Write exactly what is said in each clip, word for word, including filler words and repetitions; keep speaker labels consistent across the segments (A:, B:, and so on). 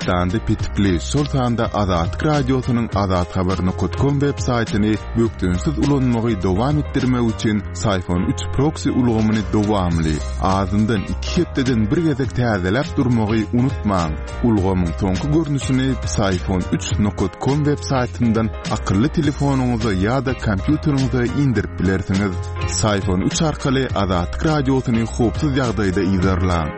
A: Pakistan'da pitikli Sultan'da Azat Radyosu'nun Azat Haber nokta com web saytini büktünsiz ulanmagy dowam etdirmek üçin Sayfon üç proxy ulgamyny dowamly azyndan iki hepdeden bir gezek täzelep durmagy unutmaň. Ulgamyň soňky görnüşini Sayfon üç nokta com web saytyndan akylly telefonuňyza ýa-da kompýuteriňize indirip bilersiňiz. Sayfon üç arkaly Azat Radyosu'ny hopsuz ýagdaýda izlerläň.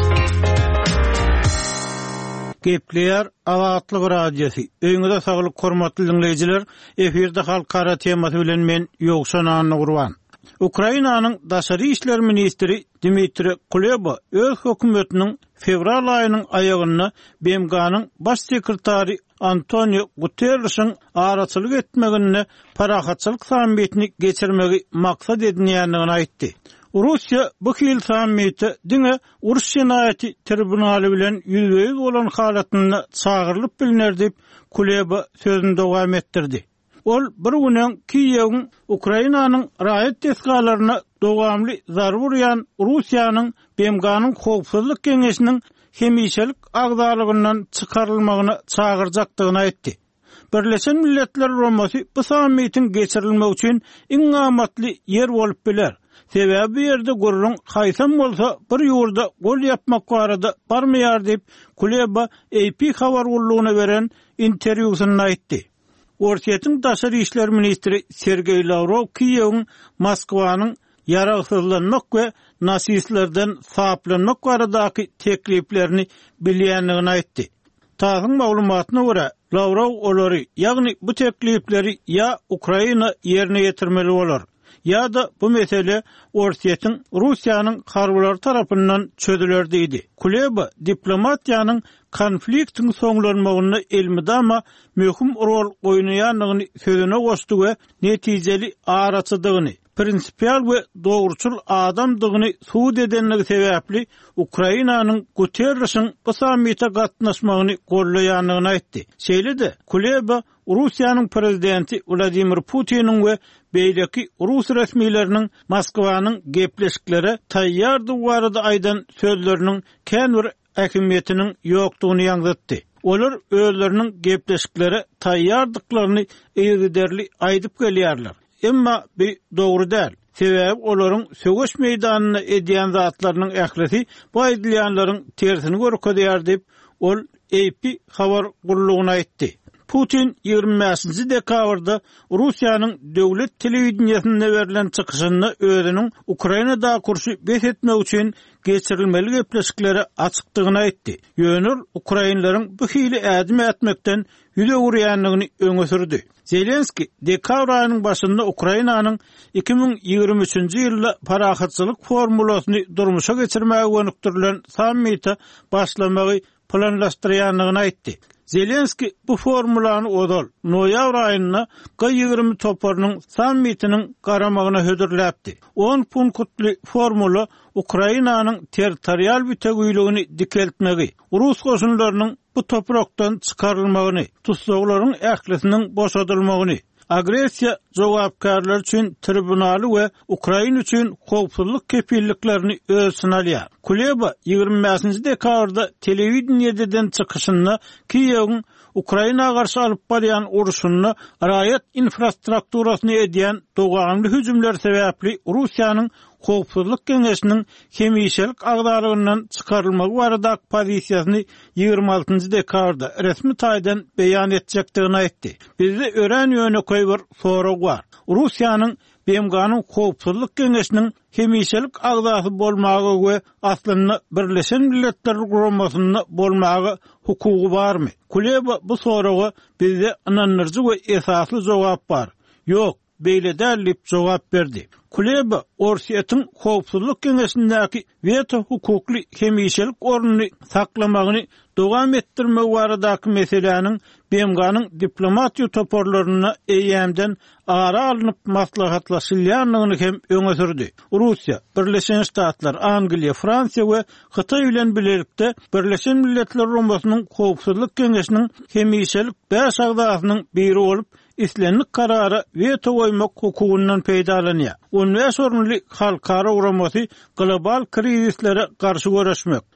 B: Gepler Azatlyk Radiosu. Öňüňizde saglyk hormatly dinleýijiler, eferde halkara temasy bilen men Ýogşan Anny Gurban. Ukrainanyň daşary işler ministri Dmitri Kuleba öz hökümetiniň fevral aýynyň aýagyny B M G'nyň baş sekretary Antonio Guterres'in araçylyk etmegini parahatçylyk sammitini geçirmegi maksat edinýändigini aýtdy. Russiya bu hil sammiti diňe uruş cinayeti tribunaly bilen ýüzbeýiz bolan halatyny çağırlyp bilinir diýip Kuleba sözünde dowam etdirdi. Ol bir günden Kiýewiň Ukrainanyň raýat tesgalaryna dowamly zarby urýan Russiýanyň B M G'nyň howpsuzlyk keňeşiniň hemişelik agdarlygyndan çykarylmagyny çağırjakdygyny aýtdy. Birleşen Milletler Romasy bu sammitin geçirilmegi üçin iň amatly yer bolup biler. Sebäbi ýerde gurrun haýsam bolsa bir ýurda gol ýapmak barada barmaýar diýip Kuleba A P habar gullugyna beren interwýusyny aýtdy. Orsiýetiň daşary işler ministri Sergey Lavrov Kiýewiň Moskwanyň ýaragsızlanmak we nasistlerden saplanmak baradaky tekliplerini bilýändigini aýtdy. Taýyň maglumatyna görä Lavrov olary, ýagny bu teklipleri ýa Ukraina ýerine ýetirmeli bolar, ya da bu mesele Orsiýetiň Russiýanyň harbylar tarapyndan çözüler diýdi. Kuleba diplomatiýanyň konfliktiň soňlanmagyny elmidama möhüm rol oýnaýandygyny sözüne goşdy we netijeli araçydygyny, prinsipial we dogruçul adamdygyny suud edenligi sebäpli Ukrainanyň Guterres'in bu sammita gatnaşmagyny gollaýandygyny aýtdy. Şeýle-de Kuleba Russiýanyň prezidenti Vladimir Putiniň we beýleki Rus resmiýetleriniň Moskwanyň gepleşikleri taýýardy barada aýdan sözleriniň kän bir ähmiýetiniň ýokdugyny ýaňdatdy. Olar özleriniň gepleşikleri taýýardyklaryny eýgiderli aýdyp gelýärler. Emma bir dogry däl. Sebäbi olaryň söwüş meýdanyna edýän zatlarynyň ählisi bu aýdylýanlaryň tersini görkezýär diýip ol A P habar gullugyna aýtdy. Putin ýygrimi beşinji dekabrda Russiýanyň döwlet telewizionyasynda berilen çykyşyny özüniň Ukrainada kurşy beş etmek üçin geçirilmeli gepleşikleri açykdygyny aýtdy. Ýönür Ukrainlaryň bu hili ädim etmekden ýüze urýanlygyny öňe sürdi. Zelenski dekabr aýynyň başynda Ukrainanyň iki bin ýygrimi üçinji ýylda parahatçylyk formulasyny durmuşa geçirmäge gönükdirilen sammita başlamagy planlaşdyrýanlygyny aýtdy. Zelenski bu formulany odal noýabr aýyna G ýygrimi toparynyň sammitiniň garamagyna hödürläpdi. on punktly formula Ukrainanyň territorial bütegüýligini dikeltmegi, Rus goşunlarynyň bu toprakdan çykarylmagyny, tutsaglaryň ählisiniň boşadylmagyny, agresiýa jogapkarlar üçin tribunaly we Ukraina üçin howpsuzlyk kepilliklerini öz synalýar. Kuleba ýygrimi beşinji dekabrda telewizionyada çykyşyny Kiýewiň Ukraina garşy alyp barýan uruşyny raýat infrastrukturasyny edýän dowamly hüjümler sebäpli Russiýanyň howpsuzlyk keňeşiniň hemişelik agdarlygyndan çykarylmagy barada pozisiýasyny ýygrimi altynjy dekabrda resmi taýdan beýan etjekdigini aýtdy. Bizde ören ýöne koýur sorag bar. Russiýanyň B M G'nyň howpsuzlyk keňeşiniň hemişelik agdasy bolmagy we aslynda Birleşen Milletler Guramasyna bolmagy hukugy barmy? Kuleba bu soragy bizde ananyrjy we esasly jogap bar. Ýok, beýle däl diýip jogap berdi. Kuleba Orsiýetiň howpsuzlyk keňeşindäki veto hukukly hemişelik ornuny saklamagyny dowam etdirmek baradaky meseleniň B M G'nyň diplomatiýa toporlaryna eýämden ara alınıp maslahatlaşylýanlygyny hem öňe sürdi. Russiýa, Birleşen Ştatlar, Angliýa, Fransiýa we Hytaý bilen birlikde Birleşen Milletler Romasynyň howpsuzlyk keňeşiniň hemişelik beş agdasynyň biri bolup islenlik karara veto goýmak hukugundan peýdalanýar. on beş orunly halkara uramasy global krizislere garşy görüşmek,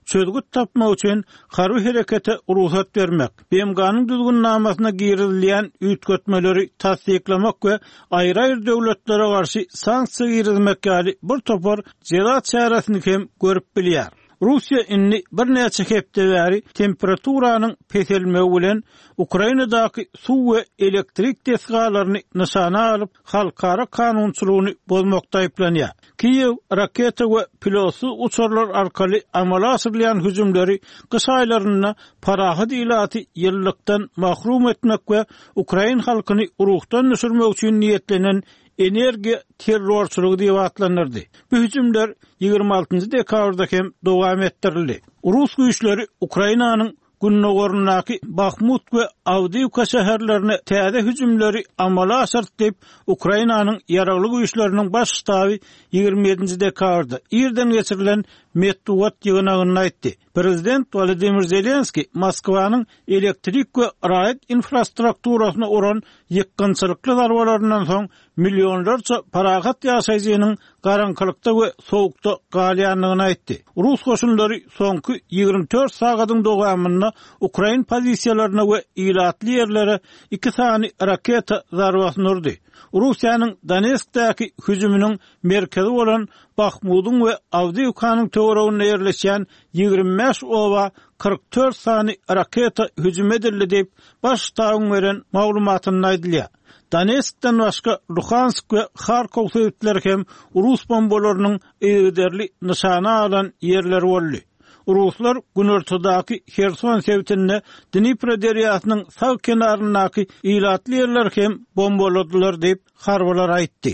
B: çözgüt tapmak üçin harby herekete ruhsat bermek, B M G'nyň düzgünnamasına girilýän üýtgetmeleri tasdiklamak we aýry-aýry döwletlere garşy sanksiýa girizmek ýaly bir topar jera çäresini hem görüp bilýär. Russiýa inni bir näçe hepde bäri temperaturanyň peselmegi bilen Ukrainadaky suw we elektrik tesgalaryny nişana alyp halkara kanunçylygyny bozmakda aýplanýar. Kiyew raketa we pilotsuz uçurlar arkaly amala asyrlayan hüjümleri kış aýlaryna parahat ilaty ýyllykdan mahrum etmek we Ukrain halkyny urukdan düşürmek üçin niýetlenen energiýa terrorçylygy diýip atlanyrdy. Bu hüjümler ýygrima altynjy dekabrda hem dowam etdirildi. Rus güýçleri Ukrainanyň Gunnogornaky Bakhmut we Avdiivka şäherlerine täze hüjümleri amala asyrtyp Ukrainanyň ýaragly güýçleriniň baş ştaby ýygrima ýedinji dekabrda ýerden geçirilen metduat ýygynagyny aýtdy. Prezident Volodymyr Zelenski Moskwanyň elektrik we raýat infrastrukturasyna uran ýykgynçylykly zarbalaryndan soň millionlarça paragat ýaşaýjynyň garankylykda we sowukda galýanlygyny aýtdy. Rus goşunlary soňky ýygrima dört sagatyň dowamyna Ukrain pozisiýalaryna we ilatly ýerlere iki sany raketa zarbasyny urdy. Russiýanyň Donetskdäki hüjüminiň merkezi bolan Bakhmutdyň we Avdiivkanyň töwereginde ýerleşýän ýygrima beş owa kırk dört sany raketa hüjüm edildi diýip baş ştabyň beren maglumatyny aýdylýar. Donetskden başga Luhansk we Kharkov şäherleri hem Rus bombalarynyň ýerli nişana alan ýerler boldy. Ruslar günortadaky Kherson şäherinde Dnipro derýasynyň sağ kenarynaky ilatly ýerler hem bombaladylar diýip harbalar aýtdy.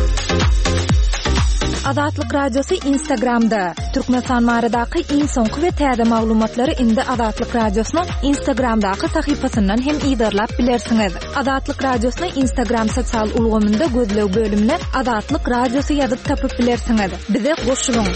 C: Azatlyk radiosu Instagramda. Türkmenistan maradaky iň soňky we täze maglumatlary indi Azatlyk radiosynyň Instagramdaky sahypasyndan hem ýydarlap bilersiňiz. Azatlyk radiosyny Instagram sosial ulgamynda gözlew bölümine Azatlyk radiosu ýazyp tapyp bilersiňiz. Bize goşulyň.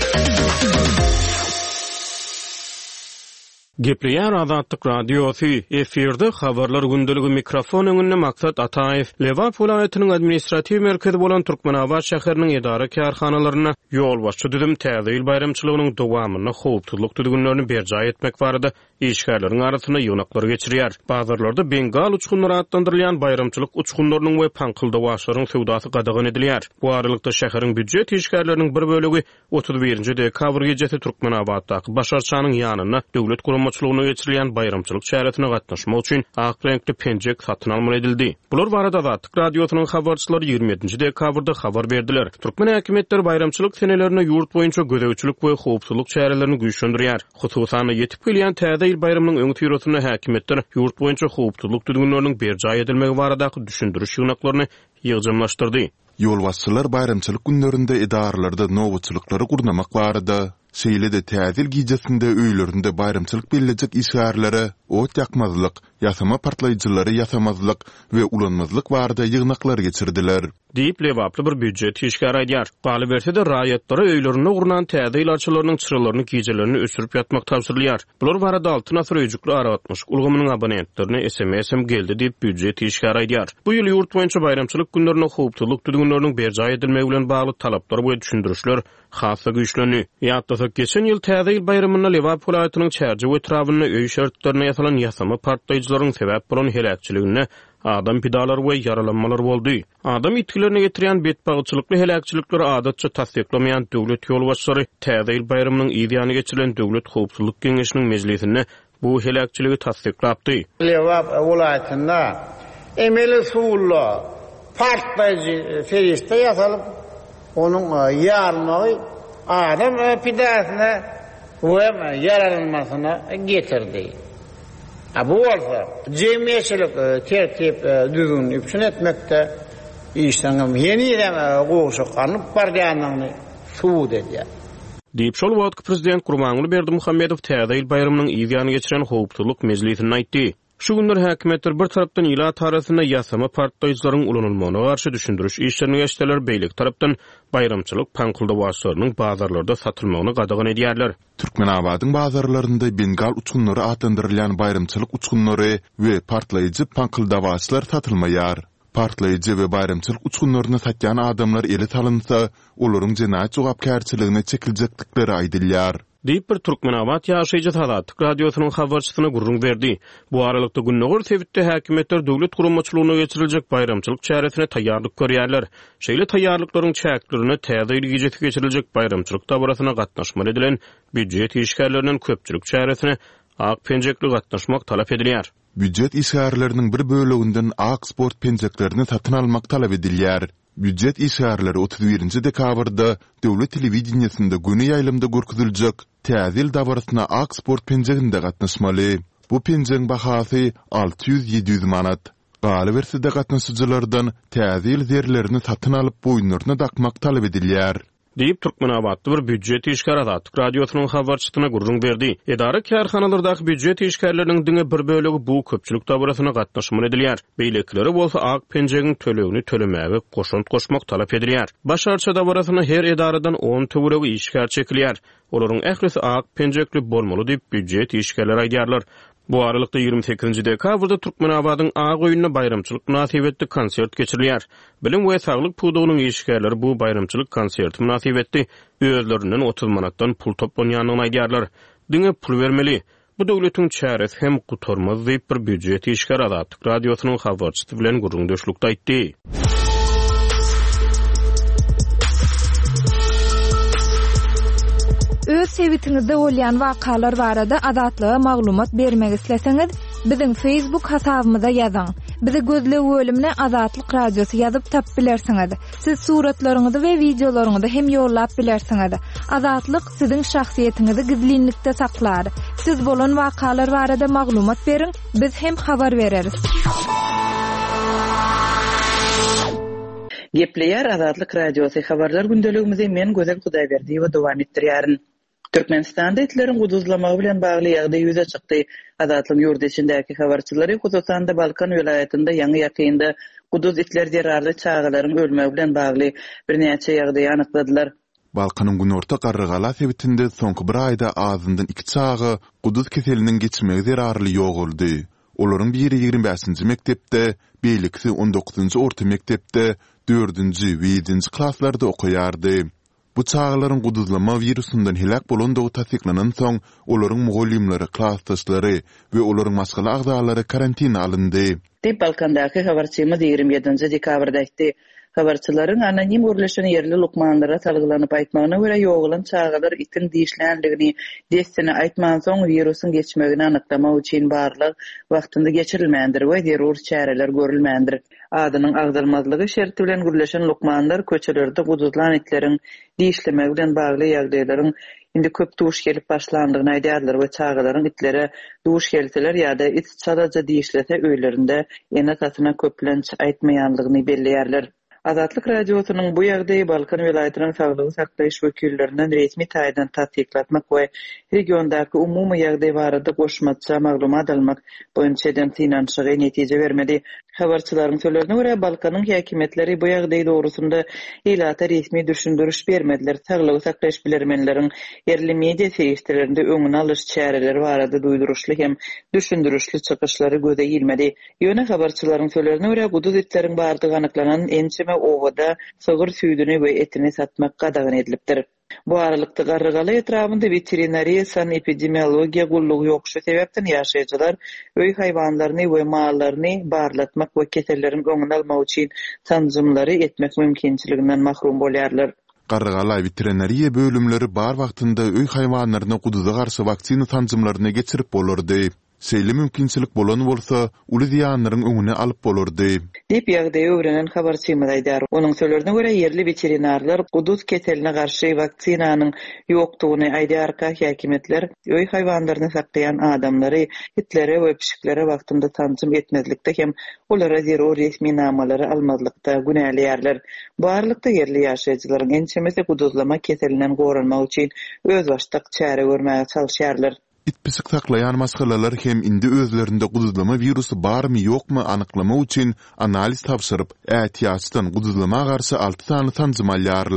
D: Gepleýär Azatlyk radiosu efirde habarlar gündeligi mikrofon öňünde Maksat Ataýew Lewap welaýatynyň administrativ merkezi bolan Türkmenabad şäheriniň edara karhanalarına ýol başçy düzüm täze ýyl bayramçylygynyň dowamyna howpsuzlyk düzgünlerini berjay etmek barada işgärleriň arasyna ýonaklar geçirýär. Bazarlarda Bengal uçgunlary adlandyrylýan bayramçylyk uçgunlarynyň we pankylda waşlaryň sowdasy gadagan edilýär. Bu aralykda şäheriň büdjet işgärleriniň bir bölegi otuz birinji dekabr gecesi Türkmenabaddaky başarçanyň ýanyna döwlet guramaçylygyna geçirilýän bayramçylyk çäresine gatnaşmak üçin ak renkli penjek satyn alma edildi. Bular barada Azatlyk radiosynyň habarçylary ýygrima ýedinji dekabrda habar berdiler. Türkmen häkimetleri bayramçylyk senelerine ýurt boýunça gödäwçilik we howpsuzlyk çärelerini güýçlendirýär. Hususan ýetip gelýän täze ýyl bayramynyň öňü ýüreşine häkimetler ýurt boýunça howpsuzlyk düzgünleriniň berjay edilmegi barada düşündiriş ýygnaklaryny ýygymlaşdyrdy.
A: Ýolbaşçylar bayramçylyk günlerinde idaralarda nowatçylyklary gurnamak barada şeýle-de täzil gijesinde öýlerinde bayramçylyk belirlejek işgärlere ot ýakmazlyk, ýasama partlaýjylary ýasamazlyk we ulanmazlyk barada ýygnaklar geçirdiler.
D: Diýip Lewaply bir büdjet işgär aýdýar. Galy berse-de raýatlara öýlerine gurnan täze ýylarçylarynyň çyralaryny gijelerini ösürüp ýatmak tapşyrylýar. Bular barada altı nafar öýjükli aratmış ulgamynyň abonentlerine S M S-em geldi diýip büdjet işgär aýdýar. Bu ýyl ýurt boýunça bayramçylyk günlerine howpsuzlyk düzgünleriniň berjay edilmegi bilen bagly talaplar we düşündirişler hassa güýçlenýär. Ýa-da geçen ýyl täze ýyl bayramyna Lewap welaýatynyň çärji we trawyny öý şertlerine ýasalan ýasama partlaýjylaryň sebäp bolan helakçylygyna adam pidalar we yaralanmalar boldy. Adam itkilerini getirýän betbagçylykly helakçylyklar adatça tasdiklamayan döwlet ýolbaşçylary täze ýyl bayramynyň ýygyny geçirilen döwlet howpsuzlyk geňeşiniň mejlisinde bu helakçylygy tasdiklapdy.
E: Lewap welaýatynda emeli suwully partlaýjy feriste ýasalyp onuň ýarmagy adam pidasyna we yaralanmasyna getirdi. Bu bolsa jemgyýetçilik tertip düzgün üpsün etmekde işleňim ýeni-ýene goşup ganyp barýanyny suwud edýär.
D: Diýip şol wagtky prezident Gurbanguly Berdimuhammedow täze ýyl bayramynyň ýygyny geçiren howpsuzlyk mejlisinde aýtdy. Şu günler häkimetler bir tarapdan ilat arasynda ýasama partlaýjylaryň ulanylmagyna garşy düşündiriş işlerini geçdiler, beýlik tarapdan bayramçylyk pankylda waşlarynyň bazarlarda satylmagyny gadagan edýärler.
A: Türkmenabadyň bazarlarynda Bengal uçgunlary adlandyrylýan bayramçylyk uçgunlary we partlaýjy pankylda waşlar satylmaýar. Partlaýjy we bayramçylyk uçgunlaryny satýan adamlar eli salynsa, olaryň jenaýat jogapkärçiligine çekilejeklikleri aýdylýar.
D: Diýip bir Türkmenabat ýaşaýjy Azatlyk radiosynyň habarçysyna gurrun berdi. Bu aralykda Günnägör Tebitde häkimetler döwlet gurulmaçylygyna geçiriljek bayramçylyk çäresine taýýarlyk görýärler. Şeýle taýýarlyklaryň çäklerini täze ýygyjy geçiriljek bayramçylyk dabrasyna gatnaşmaly edilen büdjet işgärlerinden köpçülik çäresine ak penjekli gatnaşmak talap edilýär.
A: Büdjet işgärleriniň bir böleginden ak sport penjeklerini satyn almak talap edilýär. Büdjet işgärleri otuz birinji dekabrda döwlet telewizionyasynda güni ýaýlymda görkeziljek täzil dabrasyna ak sport penjeginde gatnaşmaly. Bu penjeň bahasy alty ýüz ýedi ýüz manat. Galy berside gatnaşyjylardan täzil zerlerini satyn alyp boýunlaryna dakmak talap edilýär.
D: Diýip Türkmenabatda bir büdjet işgär Azatlyk radiosynyň habarçysyna gurrun berdi. Edara kärhanalardaky büdjet işgärleriniň diňe bir bölegi bu köpçülik dabrasyna gatnaşmaly edilýär. Beýlekleri bolsa ak penjegiň tölegini tölemäge goşunt goşmak talap edilýär. Başarça dabrasyna her edaradan on töweregi işgär çekilýär. Olaryň ählisi ak penjekli bolmaly diýip büdjet işgärler aýdýarlar. Bu aralykda ýygrimi sekizinji dekabrda Türkmenabatyň Ağa Goýunyna bayramçylyk münasibetli konsert geçirilýär. Bilim we saglyk pudugynyň işgärleri bu bayramçylyk konserti münasibetli özlerinden otuz manatdan pul toplanýanyny aýdýarlar. Diňe pul bermeli. Bu döwletiň çäresi hem gutarmaz diýip bir büdjet işgär Azatlyk radiosynyň habarçysy bilen gurrun döşlükde aýtdy.
C: Öz sewitingizde bolýan wakalar barada azatlyga maglumat bermek isleseňiz, biziň Facebook hasabymyza ýazyň. Bizi gözle bölümine Azatlyk radiosu ýazyp tap bilersiňiz. Siz suratlaryňyzy we videolaryňyzy hem ýollap bilersiňiz. Azatlyk siziň şahsiýetiňizi gizlinlikde saklar. Siz bolan wakalar barada maglumat beriň, biz hem habar bereriz.
F: Gepleýär Azatlyk radiosu habarlar gündeligimizi men Gözel Hudaýberdi we dowam etdirýärin. Türkmenistanda itleriň guduzlamagy bilen bagly ýagdaý ýüze çykdy. Azatlyk ýurdu içindäki habarçylary hususan da Balkan welaýatynda ýangy ýakynda guduz itler zerarly çağalaryň ölmegi bilen bagly bir näçe ýagdaý anykladylar.
A: Balkanyň günorta garrygala sebitinde soňky bir aýda ağzyndan iki çağı guduz keseliniň geçmegi zerarly ýoguldy. Olaryň biri ýygrimi beşinji mektepde, beýliksi on dokuzunji orta mektepde, dördünji we beşinji klasslarda okuýardy. Bu çağlaryň guduzlama virusundan helak bolandygy tasdiklanan soň olaryň mugallimleri, klassdaşlary we olaryň maskala agzalary karantina alındy.
F: Diýip Balkandaky habarçymyz ýygrimi ýedinji dekabrda aýtdy. Habarçylaryň anonim görleşeni yerli lukmanlara salgylanyp aýtmagyna görä ýogulan çağalar itin diýişlendigini destine aýtman soň virusyň geçmegini anyklamak üçin barlyk wagtynda geçirilmändir we zerur çäreler görülmändir. Adynyň agdalmazlygy şerti bilen görleşen lukmanlar köçelerde guduzlan itleriň diýişlemegi bilen bagly ýagdaýlaryň indi köp duş gelip başlandygyny aýdýarlar we çağalaryň itlere duş gelseler ýa-da it çadaja diýişlese öýlerinde ýene tasyna köplenç aýtmaýanlygyny belleýärler. Azatlyk radiosynyň bu ýagdaýy Balkan welaýatynyň saglygy saklaýyş wekillerinden resmi taýdan tasdiklatmak we regiondaky umumy ýagdaý barada goşmaça maglumat almak boýunça dentinançygy netije bermedi. Habarçylaryň sözlerine görä Balkanyň häkimetleri bu ýagdaý dogrusynda ilata resmi düşündürüş bermediler. Saglygy saklaýyş bilermenleriň yerli media seýislerinde öňüne alyş çäreleri barada duýduruşly hem düşündürüşli çykyşlary göze ilmedi. Ýöne habarçylaryň sözlerine görä guduz itleriň bardygy anyklanan ençeme owada sygyr süýdüni we etini satmak gadagan edilipdir. Bu aralykda garrygaly etrafynda veterinariýa san epidemiologiýa gullugy ýokşy sebäpden ýaşaýjylar öý haýwanlaryny we mallaryny barlatmak we keselleriň öňüni almak üçin tanzymlary etmek mümkinçiliginden mahrum bolýarlar.
A: Garrygaly veterinariýa bölümleri bar wagtynda öý haýwanlaryna guduza garşy waksina tanzymlaryny geçirip bolardy. Seýle mümkinçilik bolan bolsa, uly ziýanlaryň öňüne alyp bolardy.
F: Diýip ýagdaýy öwrenen habarçymyz aýdýar. Onuň sözlerine görä yerli veterinarlar guduz keseline garşy vaksinanyň ýokdugyny aýdýar. Häkimetler öý haýwanlaryny saklaýan adamlary itlere we pişiklere wagtynda tanzym etmezlikde hem olara zerur resmi namalary almazlykda günäleýärler. Barlykda yerli ýaşaýjylaryň ençemesi guduzlama keselinden gorunmak üçin öz başlyk çäre görmäge çalyşýarlar.
A: İtpisik saklayan maskalalar hem indi özlerinde guduzlama virusu barmy ýokmy anyklamak üçin analiz tapşyryp, ätiýaçdan guduzlama garşy alty sany tanzym alýarlar.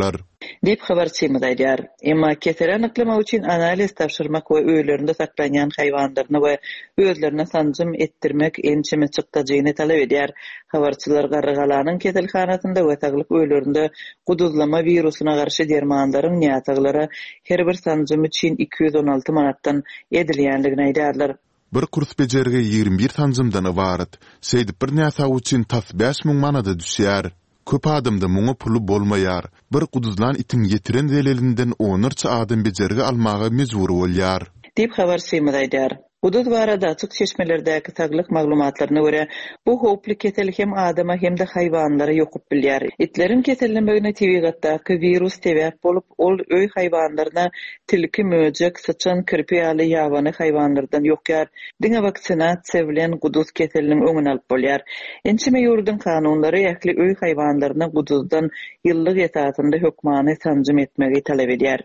F: dip habarçymyz aýdýar. Emma keteren iklima üçin analiz tapşyrmak we öýlerinde saklanýan haýwanlaryny we özlerine sanjym etdirmek ençeme çykdagyny talap edýär. Habarçylar Garrygalanyň ketelhanasynda we taglyk öýlerinde guduzlama virusuna garşy dermanlaryň ýataglary her bir sanjym üçin iki yüz on alty manatdan edilýänligini aýdýarlar.
A: Bir kurs bejerge ýigirmi bir sanjymdan ibaret. Seýdip bir näsa üçin tas beş müň manada düşýär. Köp adamda muňa pulu bolmaýar. Bir guduzlan itin ýetiren zelelinden onurça adam bejerge almagy mejbur bolýar.
F: Dip habarçymyz aýdýar. Guduz barada açyk çeşmelerdäki taglyk maglumatlaryna görä, bu hoply ketel hem adama hem de haýwanlara ýokup bilýär. Itlerin ketellenmegine tebigatdaky virus sebäp bolup, ol öý haýwanlaryna tilki, möjek, sıçan, kirpi ýaly ýabany haýwanlardan ýokýar. Diňe vaksinasiýa bilen guduz keteliniň öňüne alyp bolýar. Ençime ýurdun kanunlary ýakly öý haýwanlaryna guduzdan ýyllyk ýetatynda hökmany sanjym etmegi talap edýär.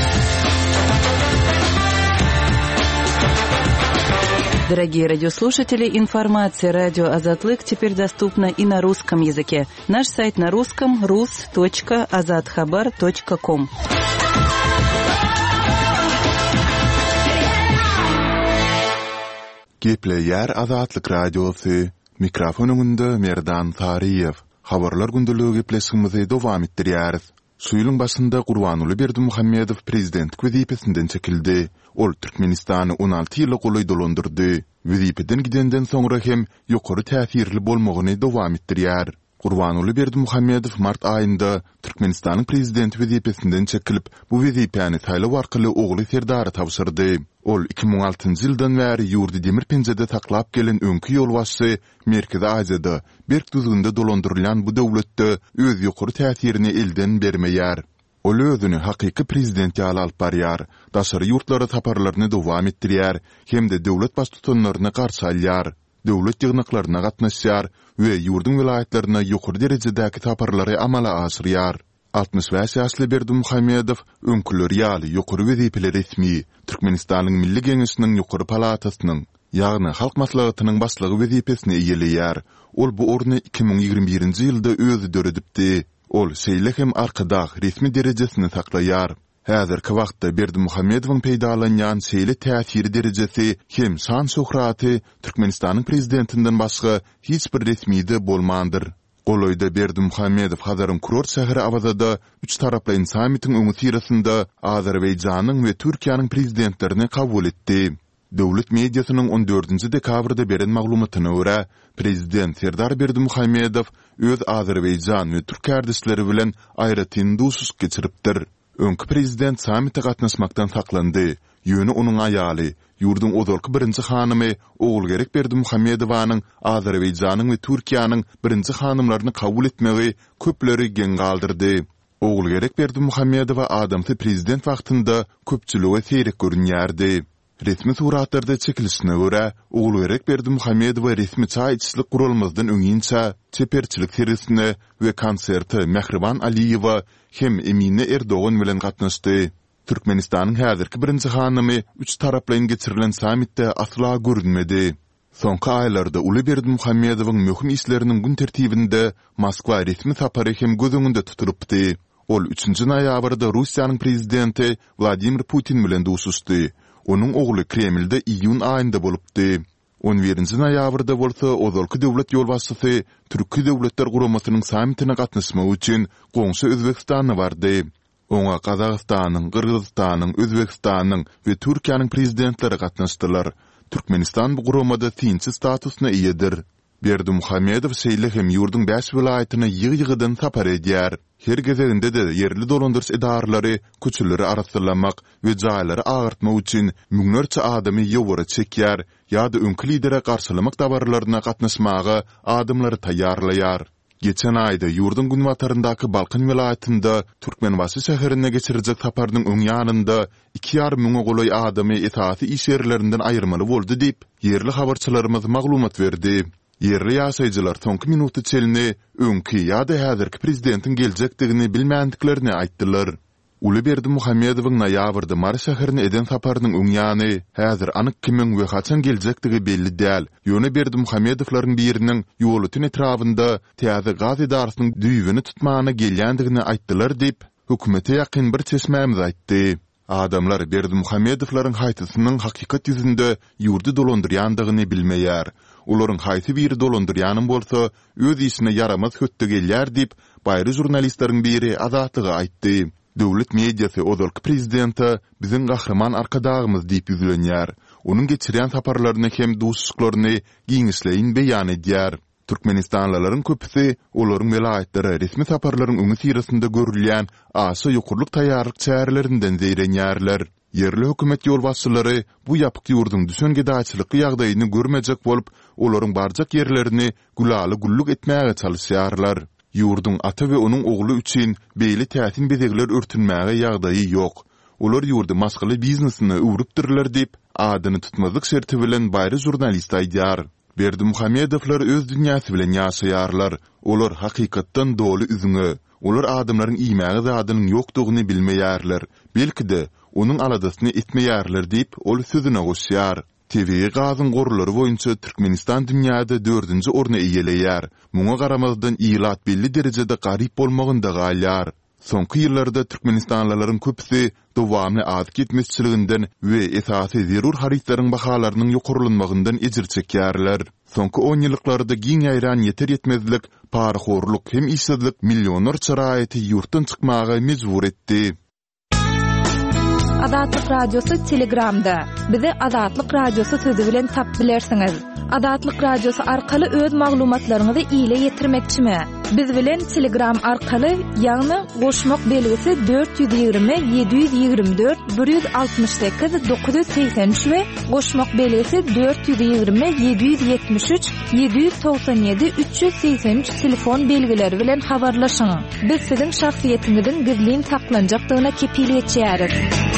F: Дорогие радиослушатели, информация радио Азатлык теперь доступна и на русском языке. Наш сайт на русском рус точка азатхабар точка ком.
A: Gepleýär Azatlyk Radiosy. Mikrofonunda Merdan Tariýew. Habarlar gündəligi gepleşigimizi dowam etdirýäris. Suýlyň başynda Gurbanuly Berdimuhammedow prezidentlik wezipesinden çekildi. Ol Türkmenistany on alty ýyl goly dolandyrdy. Wezipeden gidenden soňra hem ýokary täsirli bolmagyny dowam etdirýär. Gurbanuly Berdimuhammedow mart aýynda Türkmenistanyň prezident wezipesinden çekilip, bu wezipany saýlaw arkaly ogly Serdara tapşyrdy. Ol iki ming on altyncy ýyldan bäri ýurdy demir penjede taklap gelen öňkü ýolbaşçy Merkezi Aziýada berk düzgünde dolandyrylan bu döwletde öz ýokary täsirini elden bermeýär. Ol özüni hakyky prezident ýaly alyp barýar, daşary ýurtlara taparlaryny dowam etdirýär, hem de döwlet baş tutanlaryna garşy alýar. Döwlet ýygnaklaryna gatnaşýar we ýurdun vilayetlerine ýokary derejedäki taparlary amala aşyrýar. altmış beş ýaşly Berdimuhammedow öňküler ýaly ýokary wezipeler resmi Türkmenistanyň Milli Geňeşiniň ýokary palatasynyň, ýagny halk maslahatynyň başlygy wezipesini eýeleýär. Ol bu orny iki ming ýigirmi birinji ýylda özü döredipdi. Ol şeýle hem arkadag resmi derejesini saklaýar. Häzirki wagtda Berdimuhammedowyň peýdalanýan şeýle täsiri derejesi hem şan şöhraty Türkmenistanyň prezidentinden başga hiç bir resmide bolmandyr. Goloyda Berdimuhammedow Hazaryn kurort şäheri Awazada üç taraply sammityň öňü sirasynda Azerbaýjanyň we Türkiýanyň prezidentlerini kabul etdi. Döwlet mediasynyň on dördünji dekabrda beren maglumatyna görä, prezident Serdar Berdimuhammedow öz Azerbaýjan we Türk kärdisleri bilen aýratyn duşuş geçiripdir. Öňkü prezident sammitde gatnaşmakdan saklandy. Ýöne onuň aýaly, ýurdun ozalky birinji hanymy Ogulgerek Berdimuhammedowanyň Azerbaýjanyň we Türkiýanyň birinji hanymlaryny kabul etmegi köpleri geň galdyrdy. Ogulgerek Berdimuhammedowa adamty prezident wagtynda köpçüligi seýrek görünýärdi. Resmi suratlarda çekilişine görä, Ogulgerek Berdimuhammedowa resmi çay içlik gurulmazdan öňünçe çeperçilik serisine we konserti Mehriban Aliýewa hem Emine Erdogan bilen gatnaşdy. Türkmenistanyň häzirki birinji hanymy üç taraplan geçirilen sammitde asla görünmedi. Soňky aýlarda Uly Berdimuhammedowyň möhüm işleriniň gün tertibinde Moskwa resmi sapary hem göz öňünde tutulypdy. Ol üçünji noýabrda Russiýanyň prezidenti Vladimir Putin bilen duşuşdy. Onuň ogly Kremlde iýun aýynda bolupdy. on birinji noýabrda bolsa ozalky döwlet ýolbaşçysy Türkiýe döwletler guramasynyň sammitine gatnaşmak üçin goňşy Özbekistana bardy. Oňa Kazakstanyň, Kyrgyzstanyň, Özbekistanyň we Türkiýanyň prezidentleri gatnaşdylar. Türkmenistan bu guramada tinçi statusyna iýedir. Berdimuhammedow şeýle hem ýurdun beş vilayatyna ýygy-ýygydan sapar edýär. Her gezeginde de yerli dolandyrç edarlary köçüleri araşdyrmak we jaýlary agartmak üçin müňlerçe adamy ýowara çekýär ýa-da öňkü lidere garşylamak dabarlaryna gatnaşmagy adamlary taýýarlaýar. Geçen aýda ýurdun günbataryndaky Balkan vilayatynda Türkmenbaşy şäherine geçirijek sapardyň öň ýanynda iki ýarym müňe goloý adamy esasy iş ýerlerinden aýyrmaly boldy diýip yerli habarçylarymyz maglumat berdi. Yerli ýaşaýjylar soňky minuty çelini öňki ýa-da häzirki prezidentiň geljekdigini bilmänliklerini aýtdylar. Uly Berdimuhammedowyň noýabrda Mary şäherine eden saparynyň öň ýany häzir anyk kimin we haçan geljektigi belli däl. Ýöne Berdimuhammedowlaryň biriniň ýolutyň etrafynda täze gaz edarasynyň düýbüni tutmagyna gelýändigini aýtdylar diýip hökümete ýakyn bir çeşmämiz aýtdy. Adamlar Berdimuhamedowlaryň haýtysynyň hakykat ýüzünde ýurdu dolandyrýandygyny bilmeýär. Olaryň haýsy biri dolandyrýanym bolsa, öz işine yaramaz hötde gelýär diýip baýry jurnalistleriň biri azatlyga aýtdy. Döwlet mediýasy odalky prezidenti biziň gahrman arkadagymyz diýip ýüzlenýär. Onuň geçirýän saparlaryny hem duşuklaryny giňişleýin beýan edýär. Türkmenistanlylaryň köpüsi olaryň welaýatlary resmi saparlaryň öňü sirasynda görülýän aşy ýokurlyk taýýarlyk çärelerinden zeýrenýärler. Yerli hökümet ýolbaşçylary bu ýapyk ýurdun düşüngedaçylyky ýagdaýyny görmejek bolup, olaryň barjak yerlerini gulaly gulluk etmäge çalyşýarlar. Ýurdun ata we onuň ogly üçin beýli täsin bezegler örtünmäge ýagdaýy ýok. Olar ýurdy masgaly biznesini öwrüpdirler diýip adyny tutmazlyk şerti bilen baýry jurnalist aýdýar. Berdimuhamedowlar öz dünýäsi bilen ýaşaýarlar. Olar hakykatdan doly üzüňe. Olar adamlaryň iýmäge zadynyň ýokdugyny bilmeýärler. Belki-de onuň aladasyny etmeýärler diýip ol sözüne goşýar. T V gazyň gorulary boýunça Türkmenistan dünýäde dördünji orny eýeleýär. Muňa garamazdan ýylat belli derejede garyp bolmagynda galýar. Soňky ýyllarda Türkmenistanlylaryň köpüsi dowamly az gitmesçiliginden we esasy zerur haritlaryň bahalarynyň ýokurlanmagyndan ejir çekýärler. Soňky on ýyllyklarda giň ýaýran ýeter ýetmezlik, paraxorluk hem işsizlik millioner çaraýaty ýurtdan çykmagy mejbur etdi.
C: Azatlyk radiosu Telegramda. Bizi Azatlyk radiosu sözi bilen tap bilersiňiz. Azatlyk radiosu arkaly öz maglumatlaryňyzy ýyle ýetirmekçimi? Biz bilen Telegram arkaly ýagny goşmak belgisi dört yüz ýygrimi yedi yüz ýygrimi dört bir yüz altymyş sekiz dokuz yüz seksen üç we goşmak belgisi dört yüz ýygrimi yedi yüz ýetmiş üç yedi yüz toksan ýedi üç yüz seksen üç telefon belgileri bilen habarlaşyň. Biz siziň şahsiýetiňizin gizlin saklanjakdygyna kepil etýäris.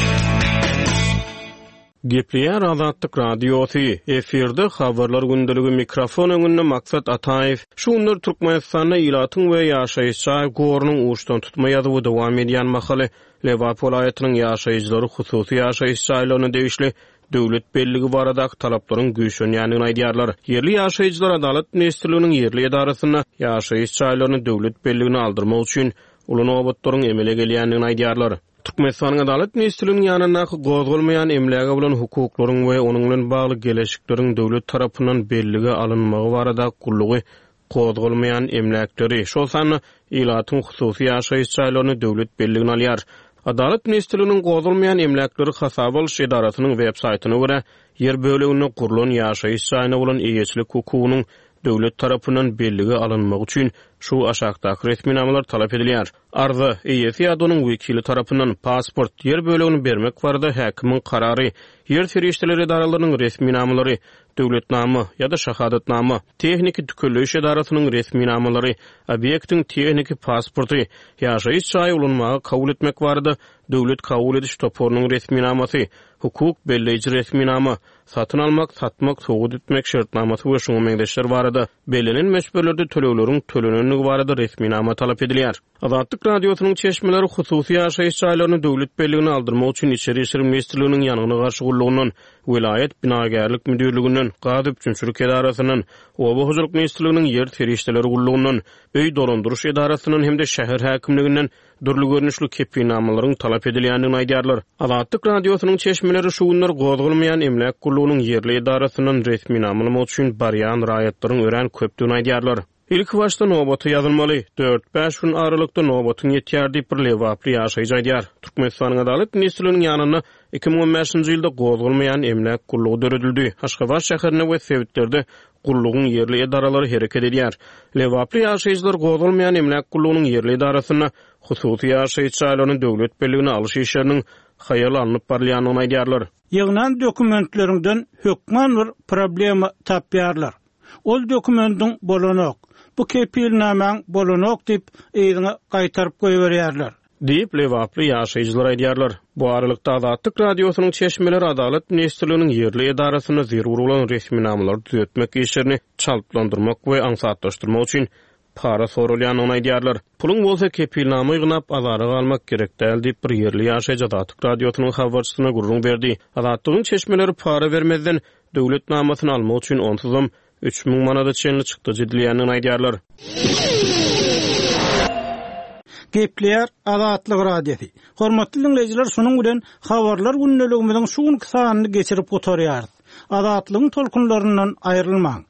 D: Gepleýär Azatlyk radiosu efirde habarlar gündeligi mikrofon öňünde Maksat Ataýew şunlar Türkmenistanda ýylatyň we ýaşaýyşy gorunyň uçdan tutma ýadyby dowam edýän mahaly Lewap welaýatynyň ýaşaýjylary hususy ýaşaýyşçylaryny degişli döwlet belligi barada talaplaryň güýçlenýändigini aýdýarlar. Yerli ýaşaýjylar Adalet ministrliginiň yerli edarasyna ýaşaýyşçylaryny döwlet belligini aldyrmak üçin ulan obatlaryň emele gelýändigini aýdýarlar. Türkmenistan Adalet ministrliginiň ýanyna gozgulmaýan emläge bilen hukuklaryň we onuň bilen bagly gelişikleriň döwlet tarapyndan belligi alynmagy barada gullugy gozgulmaýan emläkleri şol sany ýylatyň hususy ýaşaýyşçylaryny döwlet belligini alýar. Adalet ministrliginiň gozgulmaýan emläkleri hasap alyş edarasynyň web saýtyna görä yer bölegine gurulan ýaşaýyşçylaryna bolan eýeçlik hukugynyň döwlet tarapyndan belligi alynmagy üçin şu aşagdaky resmi namalar talap edilýär. Arza eýesi ýa-da wekili tarapyndan pasport yer bölegini bermek barada häkimiň karary, yer ferişdeleri edaralarının resmi namalary, döwletnamy ýa-da şahadatnamy, tehniki tükülleýiş edarasynyň resmi namalary, obyektiň tehniki pasporty, ýaşaýyş ulanmagy kabul etmek barada döwlet kabul ediş toporunyň resmi namasy, hukuk belleýici resmi nama, satyn almak, satmak, sowut etmek şertnamasy we şoňa meňdeşler barada belenen meşberlerde töleýlerin tölenenligi barada resmi nama talap edilýär. Azatlyk radiosynyň çeşmeleri hususy ýaşaýyşçylaryny döwlet belligini aldyrmak üçin içeri işler ministrliginiň ýanyna garşy gullugynyň, vilayet binagerlik müdürlüginiň, Gady üçinçilik edarasynyň, Oba huzurluk ministrliginiň yer ferişdeleri gullugynyň, öý dolandyryş edarasynyň hemde şäher häkimliginiň dürli görnüşli kepinamalaryň talap edilýändigini aýdýarlar. Azatlyk radiosynyň çeşmeleri şu günler gozgulmaýan emlak gullugynyň yerli edarasynyň resmi namalamak üçin barýan raýatlaryň ören köpdigini aýdýarlar. İlk başta nobaty ýazylmaly. dört beş gün aralykda nobatyň ýetýär diýip bir lewaply ýaşaýjy aýdýar. Türkmenistanyň Adalet ministrliginiň ýanyna iki ming on beşinji ýylda gozgulmaýan emlak gullugy döredildi. Haşgabat şäherine we Sewitlerде gullugyň yerli edaralary hereket edýär. Lewaply ýaşaýjylar gozgulmaýan emlak gullugynyň yerli edarasyna hususy ýaşaýyşçylaryny döwlet belligini alyş işleriniň haýal alınıp barýanyny aýdýarlar.
B: Ýygnan dokumentlerinden hökman bir problema tapýarlar. Ol dokumentin bolanak, bu kepilnamäň bolanak diýip eýine gaýtaryp goýberýärler.
D: Diýip lewaply ýaşaýjylar aýdýarlar. Bu aralykda Azatlyk radiosynyň çeşmeleri Adalet ministrliginiň yerli edarasyna zerur bolan resmi namalary düzeltmek işlerini çalplandyrmak we aňsatlaşdyrmak üçin para sorulýanyny aýdýarlar. Pulun bolsa kepilnama ýygnap azara galmak gerek däl diýip bir yerli ýaşaýjy Azatlyk radiosynyň habarçysyna gurrun berdi. Azatlygyň çeşmeleri para bermezden döwlet namasyny almak üçin onsuzam üç ming manada çenli çykdy jidilýändigini aýdýarlar.
B: Gepleýär Azatlyk radiosi. Hormatly dinleyijiler, şonuň bilen habarlar günneligimiziň şu günki sanyny geçirip gotarýar. Azatlygyň tolkunlaryndan aýrylmaň.